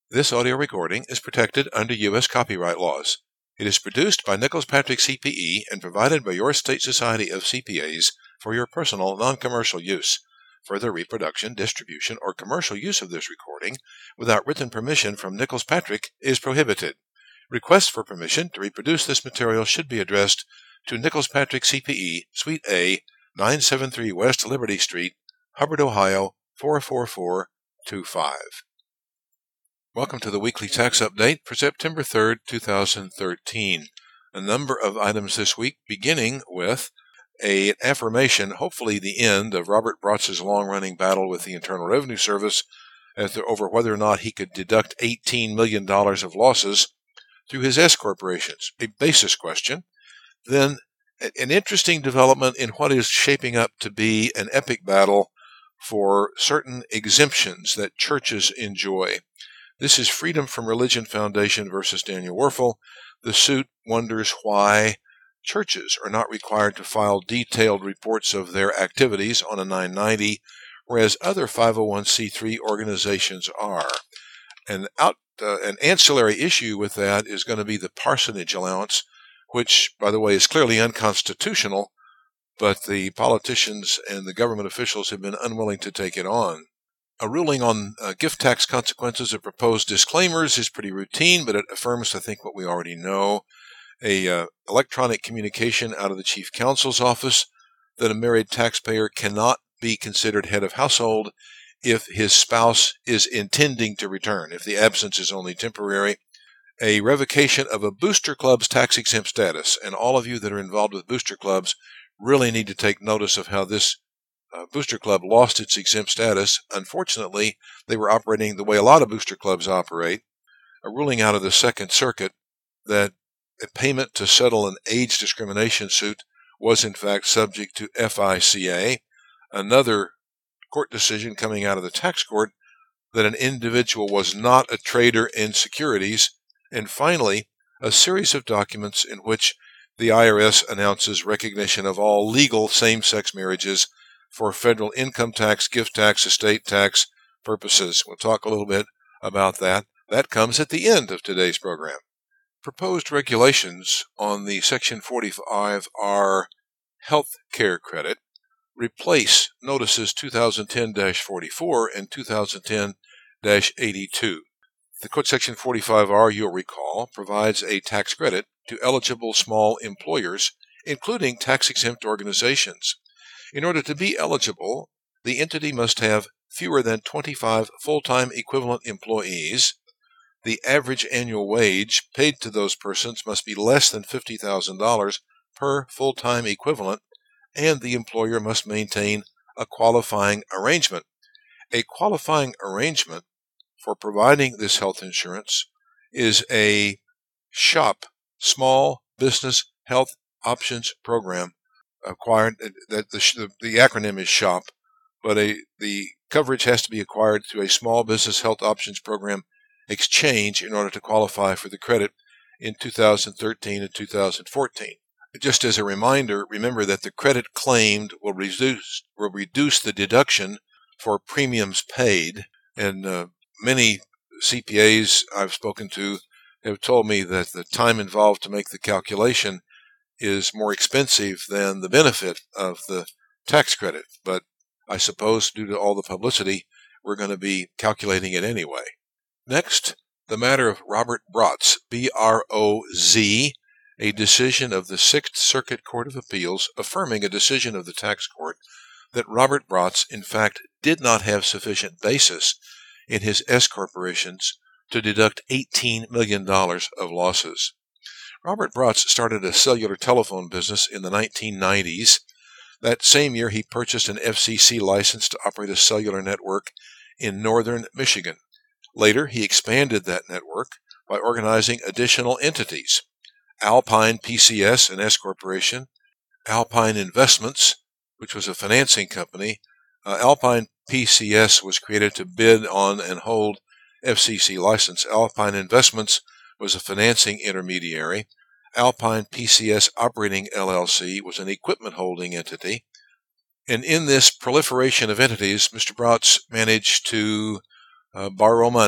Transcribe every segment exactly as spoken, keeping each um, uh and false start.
This audio recording is protected under U S copyright laws. It is produced by Nicholas Patrick C P E and provided by your state society of C P As for your personal, non-commercial use. Further reproduction, distribution, or commercial use of this recording without written permission from Nicholas Patrick is prohibited. Requests for permission to reproduce this material should be addressed to Nicholas Patrick C P E, Suite A, nine seventy-three West Liberty Street, Hubbard, Ohio, four four four two five. Welcome to the weekly tax update for September third, two thousand thirteen. A number of items this week, beginning with an affirmation, hopefully the end, of Robert Brotz's long-running battle with the Internal Revenue Service as to, over whether or not he could deduct eighteen million dollars of losses through his S corporations. A basis question. Then an interesting development in what is shaping up to be an epic battle for certain exemptions that churches enjoy. This is Freedom from Religion Foundation versus Daniel Werfel. The suit wonders why churches are not required to file detailed reports of their activities on a nine ninety, whereas other five oh one c three organizations are. An, out, uh, an ancillary issue with that is going to be the parsonage allowance, which, by the way, is clearly unconstitutional, but the politicians and the government officials have been unwilling to take it on. A ruling on uh, gift tax consequences of proposed disclaimers is pretty routine, but it affirms, I think, what we already know. A uh, electronic communication out of the chief counsel's office that a married taxpayer cannot be considered head of household if his spouse is intending to return, if the absence is only temporary. A revocation of a booster club's tax-exempt status, and all of you that are involved with booster clubs really need to take notice of how this Uh, booster club lost its exempt status. Unfortunately, they were operating the way a lot of booster clubs operate. A ruling out of the Second Circuit that a payment to settle an age discrimination suit was in fact subject to F I C A. Another court decision coming out of the tax court that an individual was not a trader in securities. And finally, a series of documents in which the I R S announces recognition of all legal same-sex marriages for federal income tax, gift tax, estate tax purposes. We'll talk a little bit about that. That comes at the end of today's program. Proposed regulations on the Section forty-five R health care credit replace notices two thousand ten dash forty-four and two thousand ten dash eighty-two. The Code Section forty-five R, you'll recall, provides a tax credit to eligible small employers, including tax-exempt organizations. In order to be eligible, the entity must have fewer than twenty-five full-time equivalent employees. The average annual wage paid to those persons must be less than fifty thousand dollars per full-time equivalent, and the employer must maintain a qualifying arrangement. A qualifying arrangement for providing this health insurance is a SHOP, Small Business Health Options Program, acquired. That the, the acronym is SHOP, but a the coverage has to be acquired through a Small Business Health Options Program exchange in order to qualify for the credit in two thousand thirteen and two thousand fourteen. Just as a reminder, remember that the credit claimed will reduce will reduce the deduction for premiums paid, and uh, many C P As I've spoken to have told me that the time involved to make the calculation is more expensive than the benefit of the tax credit. But I suppose due to all the publicity, we're going to be calculating it anyway. Next, the matter of Robert Brotz, B R O Z, a decision of the Sixth Circuit Court of Appeals affirming a decision of the tax court that Robert Brotz, in fact, did not have sufficient basis in his S corporations to deduct eighteen million dollars of losses. Robert Brotz started a cellular telephone business in the nineteen nineties. That same year, he purchased an F C C license to operate a cellular network in northern Michigan. Later, he expanded that network by organizing additional entities: Alpine P C S, an S corporation; Alpine Investments, which was a financing company. Uh, Alpine P C S was created to bid on and hold F C C license. Alpine Investments was a financing intermediary. Alpine P C S Operating L L C was an equipment holding entity. And in this proliferation of entities, Mister Brotz managed to uh, borrow money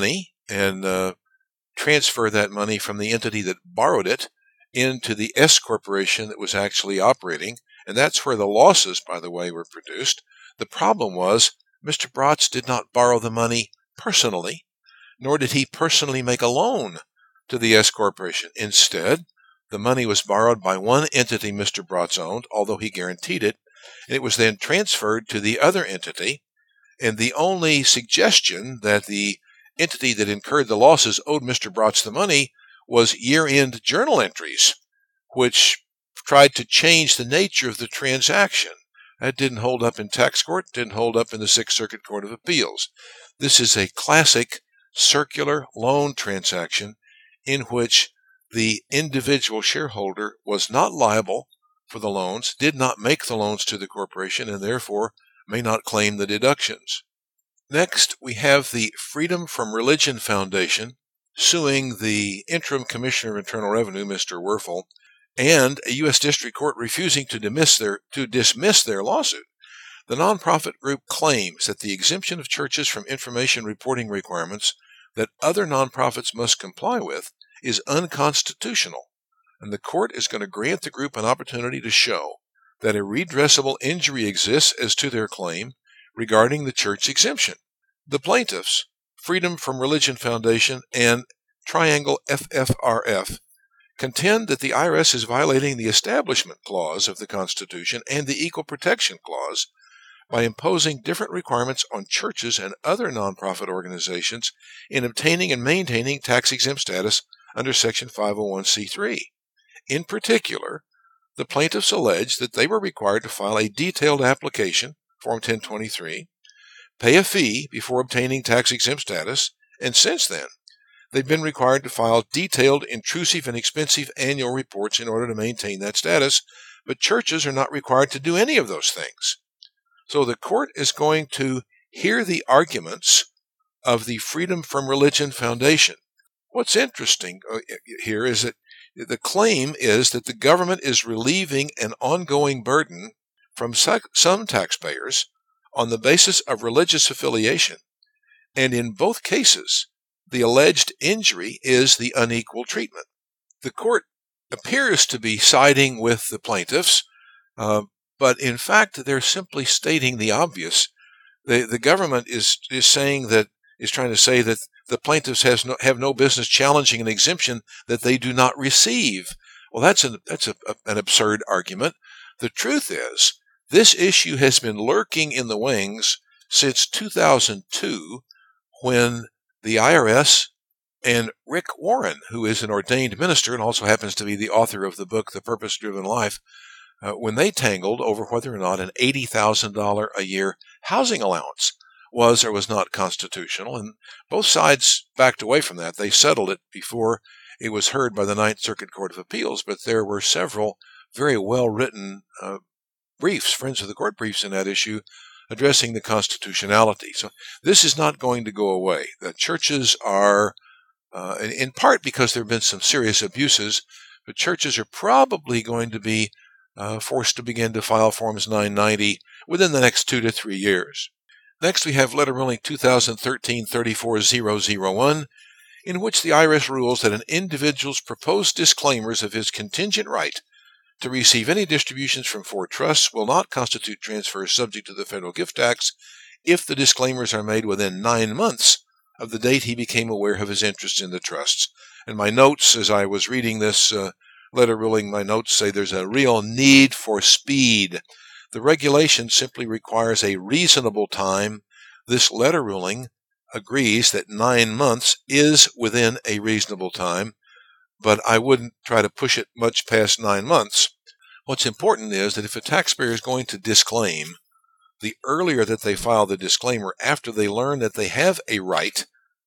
and uh, transfer that money from the entity that borrowed it into the S corporation that was actually operating. And that's where the losses, by the way, were produced. The problem was Mister Bratz did not borrow the money personally, nor did he personally make a loan to the S corporation. Instead, the money was borrowed by one entity Mister Bratz owned, although he guaranteed it, and it was then transferred to the other entity. And the only suggestion that the entity that incurred the losses owed Mister Bratz the money was year-end journal entries, which tried to change the nature of the transaction. That didn't hold up in tax court, didn't hold up in the Sixth Circuit Court of Appeals. This is a classic circular loan transaction in which the individual shareholder was not liable for the loans, did not make the loans to the corporation, and therefore may not claim the deductions. Next, we have the Freedom from Religion Foundation suing the Interim Commissioner of Internal Revenue, Mister Werfel, and a U S District Court refusing to dismiss their, to dismiss their lawsuit. The nonprofit group claims that the exemption of churches from information reporting requirements that other nonprofits must comply with is unconstitutional, and the court is going to grant the group an opportunity to show that a redressable injury exists as to their claim regarding the church exemption. The plaintiffs, Freedom from Religion Foundation and Triangle F F R F, contend that the I R S is violating the Establishment Clause of the Constitution and the Equal Protection Clause by imposing different requirements on churches and other nonprofit organizations in obtaining and maintaining tax-exempt status under Section five oh one c three. In particular, the plaintiffs allege that they were required to file a detailed application, Form ten twenty-three, pay a fee before obtaining tax-exempt status, and since then, they've been required to file detailed, intrusive, and expensive annual reports in order to maintain that status, but churches are not required to do any of those things. So the court is going to hear the arguments of the Freedom from Religion Foundation. What's interesting here is that the claim is that the government is relieving an ongoing burden from some taxpayers on the basis of religious affiliation, and in both cases, the alleged injury is the unequal treatment. The court appears to be siding with the plaintiffs, uh, but in fact, they're simply stating the obvious. The, the government is, is saying that, is trying to say that the plaintiffs has no, have no business challenging an exemption that they do not receive. Well, that's an, that's a, a, an absurd argument. The truth is, this issue has been lurking in the wings since two thousand two, when the I R S and Rick Warren, who is an ordained minister and also happens to be the author of the book, The Purpose-Driven Life, uh, when they tangled over whether or not an eighty thousand dollars a year housing allowance was or was not constitutional. And both sides backed away from that. They settled it before it was heard by the Ninth Circuit Court of Appeals, but there were several very well-written uh, briefs, Friends of the Court briefs in that issue, addressing the constitutionality. So this is not going to go away. The churches are, uh, in part because there have been some serious abuses, but churches are probably going to be uh, forced to begin to file Forms nine ninety within the next two to three years. Next, we have Letter Ruling two thousand thirteen dash thirty-four thousand one, in which the I R S rules that an individual's proposed disclaimers of his contingent right to receive any distributions from four trusts will not constitute transfers subject to the federal gift tax if the disclaimers are made within nine months of the date he became aware of his interest in the trusts. And my notes, as I was reading this uh, letter ruling, my notes say there's a real need for speed. The regulation simply requires a reasonable time. This letter ruling agrees that nine months is within a reasonable time, but I wouldn't try to push it much past nine months. What's important is that if a taxpayer is going to disclaim, the earlier that they file the disclaimer after they learn that they have a right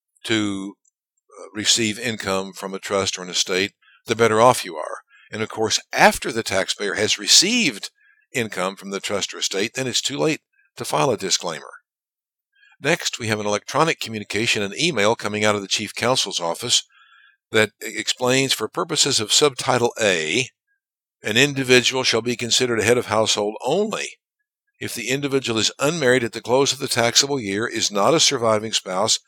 to receive income from a trust or an estate, the better off you are. And of course, after the taxpayer has received income from the trust or estate, then it's too late to file a disclaimer. Next, we have an electronic communication, an email coming out of the Chief Counsel's office that explains, for purposes of Subtitle A, an individual shall be considered a head of household only if the individual is unmarried at the close of the taxable year, is not a surviving spouse,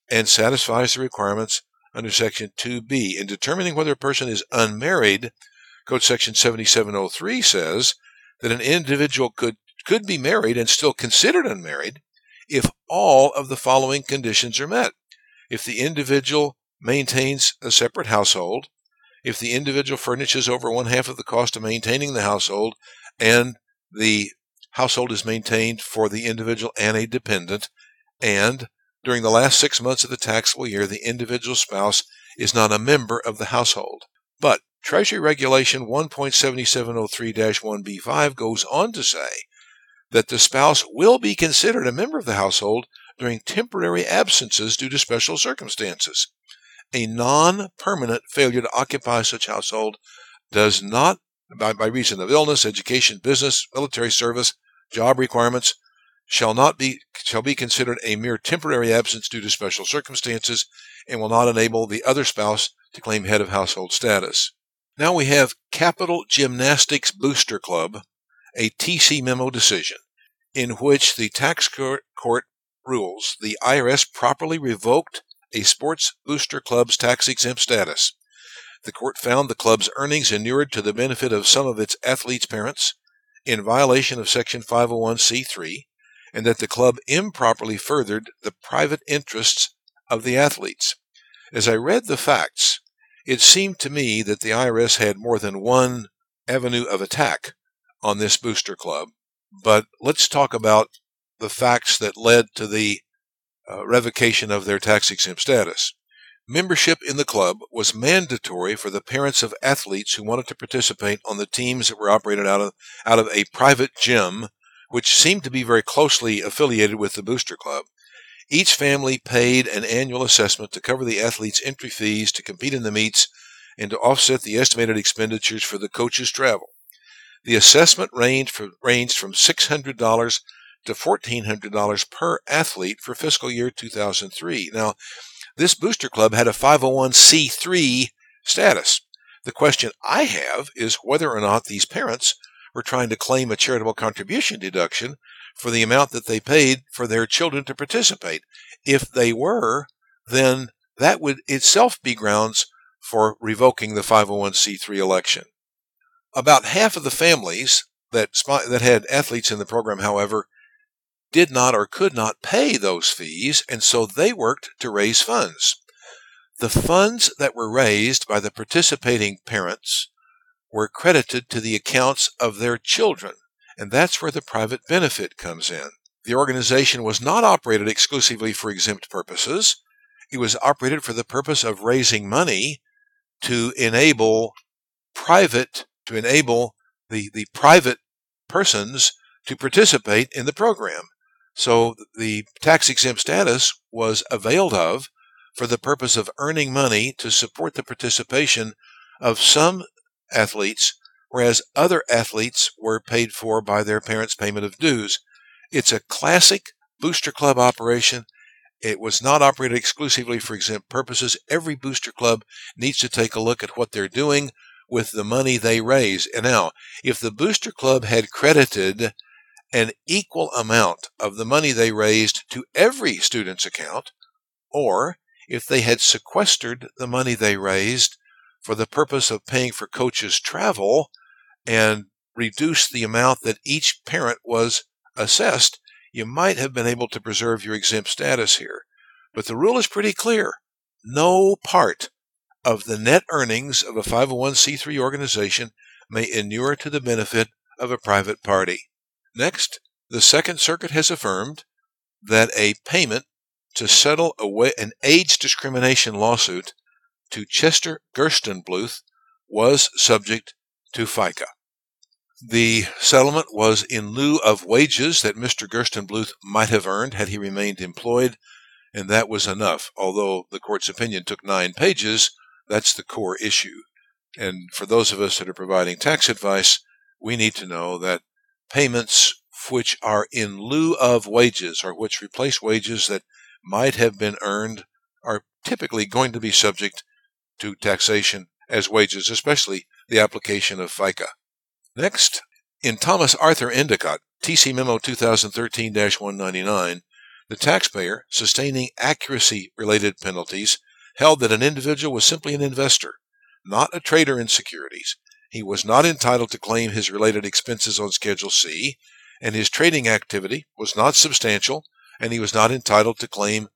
and satisfies the requirements under Section two B. In determining whether a person is unmarried, Code Section seventy-seven oh three says that an individual could, could be married and still considered unmarried if all of the following conditions are met. If the individual maintains a separate household, if the individual furnishes over one half of the cost of maintaining the household, and the household is maintained for the individual and a dependent, and during the last six months of the taxable year, the individual spouse is not a member of the household. But Treasury Regulation one point seven seven oh three dash one B five goes on to say that the spouse will be considered a member of the household during temporary absences due to special circumstances. A non-permanent failure to occupy such household does not, by, by reason of illness, education, business, military service, job requirements, shall not be shall be considered a mere temporary absence due to special circumstances and will not enable the other spouse to claim head of household status. Now we have Capital Gymnastics Booster Club, a T C memo decision, in which the tax court, court rules the I R S properly revoked a sports booster club's tax-exempt status. The court found the club's earnings inured to the benefit of some of its athletes' parents in violation of Section five oh one c three, and that the club improperly furthered the private interests of the athletes. As I read the facts, it seemed to me that the I R S had more than one avenue of attack on this booster club. But let's talk about the facts that led to the uh, revocation of their tax-exempt status. Membership in the club was mandatory for the parents of athletes who wanted to participate on the teams that were operated out of, out of a private gym, which seemed to be very closely affiliated with the booster club. Each family paid an annual assessment to cover the athletes' entry fees to compete in the meets and to offset the estimated expenditures for the coaches' travel. The assessment ranged from, ranged from six hundred dollars to fourteen hundred dollars per athlete for fiscal year two thousand three. Now, this booster club had a five oh one c three status. The question I have is whether or not these parents were trying to claim a charitable contribution deduction for the amount that they paid for their children to participate. If they were, then that would itself be grounds for revoking the five oh one c three election. About half of the families that, that had athletes in the program, however, did not or could not pay those fees, and so they worked to raise funds. The funds that were raised by the participating parents were credited to the accounts of their children, and that's where the private benefit comes in. The organization was not operated exclusively for exempt purposes. It was operated for the purpose of raising money to enable private, to enable the, the private persons to participate in the program. So the tax-exempt status was availed of for the purpose of earning money to support the participation of some athletes, whereas other athletes were paid for by their parents' payment of dues. It's a classic booster club operation. It was not operated exclusively for exempt purposes. Every booster club needs to take a look at what they're doing with the money they raise. And now, if the booster club had credited an equal amount of the money they raised to every student's account, or if they had sequestered the money they raised for the purpose of paying for coaches' travel and reduced the amount that each parent was assessed, you might have been able to preserve your exempt status here. But the rule is pretty clear. No part of the net earnings of a five oh one c three organization may inure to the benefit of a private party. Next, the Second Circuit has affirmed that a payment to settle away an age discrimination lawsuit to Chester Gerstenbluth was subject to FICA. The settlement was in lieu of wages that Mister Gerstenbluth might have earned had he remained employed, and that was enough. Although the court's opinion took nine pages, that's the core issue. And for those of us that are providing tax advice, we need to know that payments which are in lieu of wages, or which replace wages that might have been earned, are typically going to be subject to taxation as wages, especially the application of FICA. Next, in Thomas Arthur Endicott, T C Memo two thousand thirteen dash one ninety-nine, The taxpayer, sustaining accuracy-related penalties, held that an individual was simply an investor, not a trader in securities. He was not entitled to claim his related expenses on Schedule C, and his trading activity was not substantial, and he was not entitled to claim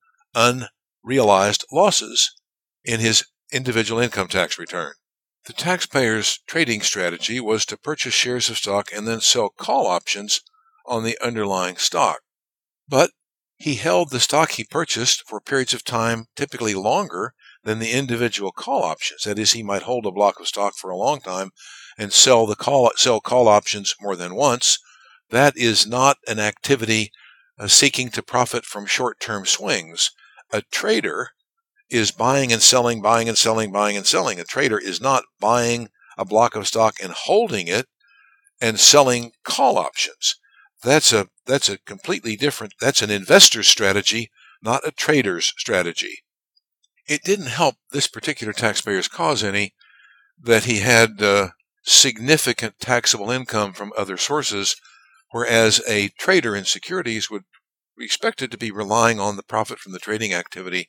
unrealized losses in his individual income tax return. The taxpayer's trading strategy was to purchase shares of stock and then sell call options on the underlying stock. But he held the stock he purchased for periods of time typically longer than the individual call options. That is, he might hold a block of stock for a long time and sell the call sell call options more than once. That is not an activity uh, seeking to profit from short-term swings. A trader is buying and selling, buying and selling, buying and selling. A trader is not buying a block of stock and holding it and selling call options. That's a that's a completely different, that's an investor's strategy, not a trader's strategy. It didn't help this particular taxpayer's cause any that he had uh, significant taxable income from other sources, whereas a trader in securities would be expected to be relying on the profit from the trading activity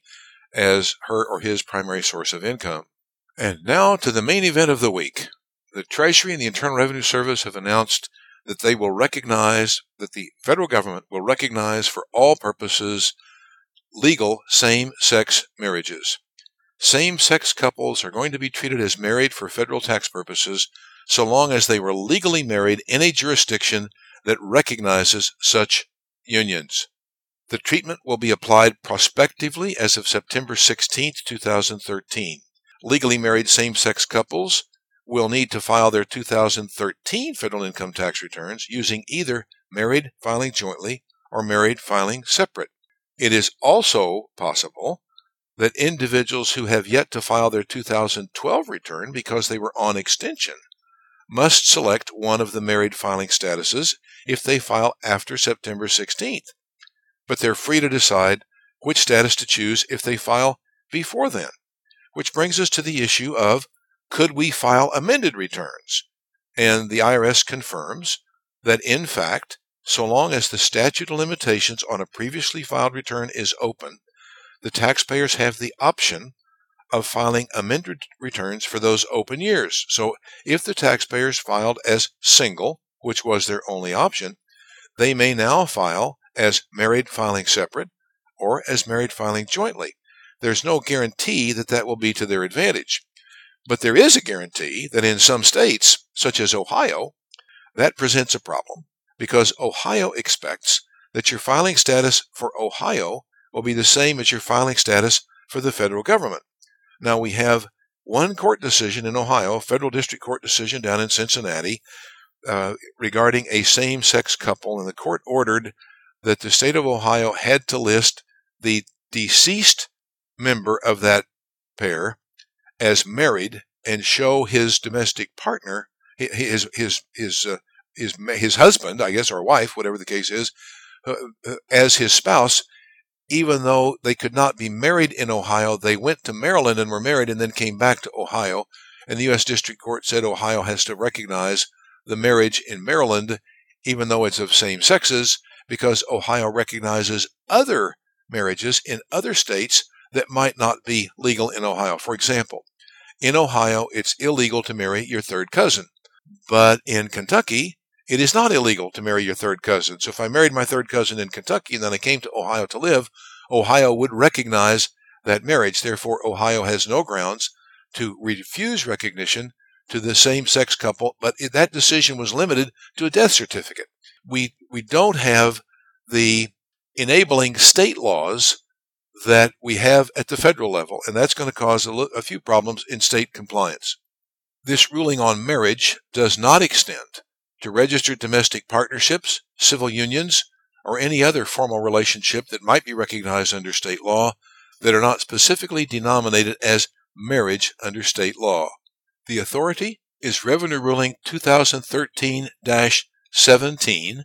as her or his primary source of income. And now to the main event of the week. The Treasury and the Internal Revenue Service have announced that they will recognize, that the federal government will recognize for all purposes legal same-sex marriages. Same-sex couples are going to be treated as married for federal tax purposes so long as they were legally married in a jurisdiction that recognizes such unions. The treatment will be applied prospectively as of September sixteenth, two thousand thirteen. Legally married same-sex couples will need to file their two thousand thirteen federal income tax returns using either married filing jointly or married filing separate. It is also possible that individuals who have yet to file their two thousand twelve return because they were on extension must select one of the married filing statuses if they file after September sixteenth. But they're free to decide which status to choose if they file before then. Which brings us to the issue of, could we file amended returns? And the I R S confirms that, in fact, so long as the statute of limitations on a previously filed return is open, the taxpayers have the option of filing amended returns for those open years. So if the taxpayers filed as single, which was their only option, they may now file as married filing separate or as married filing jointly. There's no guarantee that that will be to their advantage. But there is a guarantee that in some states, such as Ohio, that presents a problem because Ohio expects that your filing status for Ohio will be the same as your filing status for the federal government. Now, we have one court decision in Ohio, a federal district court decision down in Cincinnati, uh, regarding a same-sex couple, and the court ordered that the state of Ohio had to list the deceased member of that pair as married and show his domestic partner, his his his uh, his his husband, I guess, or wife, whatever the case is, uh, uh, as his spouse, even though they could not be married in Ohio. They went to Maryland and were married and then came back to Ohio. And the U S District Court said Ohio has to recognize the marriage in Maryland, even though it's of same sexes, because Ohio recognizes other marriages in other states that might not be legal in Ohio. For example, in Ohio, it's illegal to marry your third cousin. But in Kentucky, it is not illegal to marry your third cousin. So if I married my third cousin in Kentucky and then I came to Ohio to live, Ohio would recognize that marriage. Therefore, Ohio has no grounds to refuse recognition to the same-sex couple, but that decision was limited to a death certificate. We, we don't have the enabling state laws that we have at the federal level, and that's going to cause a, a few problems in state compliance. This ruling on marriage does not extend to registered domestic partnerships, civil unions, or any other formal relationship that might be recognized under state law that are not specifically denominated as marriage under state law. The authority is Revenue Ruling two thousand thirteen dash seventeen,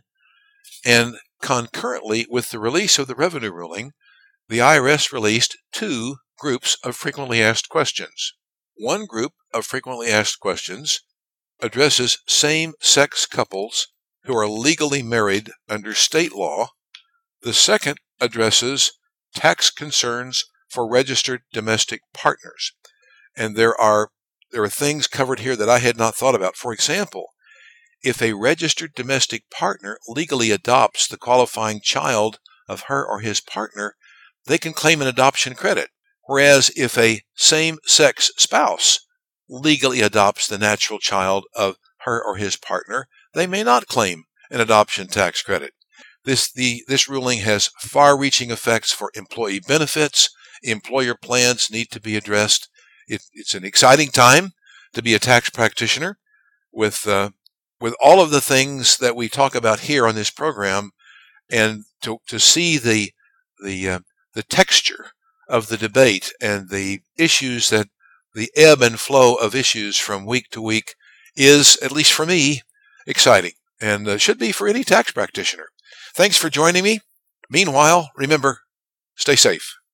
and concurrently with the release of the Revenue Ruling, the I R S released two groups of frequently asked questions. One group of frequently asked questions addresses same-sex couples who are legally married under state law. The second addresses tax concerns for registered domestic partners. And there are there are things covered here that I had not thought about. For example, if a registered domestic partner legally adopts the qualifying child of her or his partner, they can claim an adoption credit. Whereas if a same-sex spouse legally adopts the natural child of her or his partner, they may not claim an adoption tax credit. This, the, this ruling has far-reaching effects for employee benefits. Employer plans need to be addressed. It, it's an exciting time to be a tax practitioner with uh, with all of the things that we talk about here on this program, and to to see the the uh, the texture of the debate and the issues that the ebb and flow of issues from week to week is, at least for me, exciting, and uh, should be for any tax practitioner. Thanks for joining me. Meanwhile, remember, stay safe.